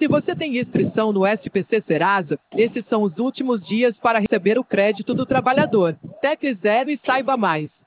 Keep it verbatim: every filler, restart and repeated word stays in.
Se você tem inscrição no S P C Serasa, esses são os últimos dias para receber o crédito do trabalhador. Tecle Zero e saiba mais.